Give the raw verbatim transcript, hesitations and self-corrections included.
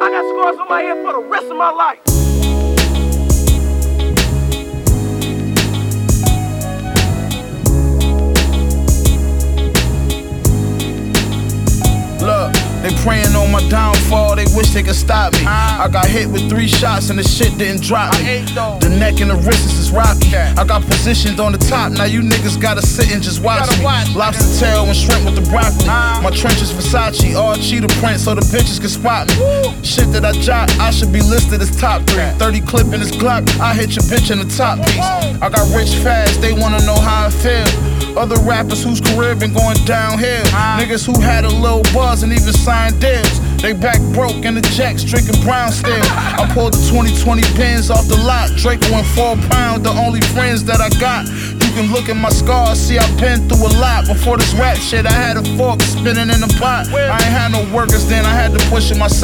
I got scars on my head for the rest of my life. Look, they praying on my downfall, they wish they could stop me. I got hit with three shots and the shit didn't drop me. The neck and the wrists is rocky. I got positioned on the top, now you niggas gotta sit and just watch me. Lobster tail and shrimp with the broccoli. My trench is Versace, all cheetah print so the bitches can spot me. Shit that I jot, I should be listed as top three. thirty clip in this Glock, I hit your bitch in the top piece. I got rich fast, they wanna know how I feel. Other rappers whose career been going downhill. Niggas who had a little buzz and even signed deals. They back broke in the jacks, drinking brown still. I pulled the twenty twenty pins off the lot. Draco and four pound, the only friends that I got. You can look at my scars, see I've been through a lot. Before this rap shit, I had a fork spinning in the pot. I ain't had no workers then, I had to push it myself.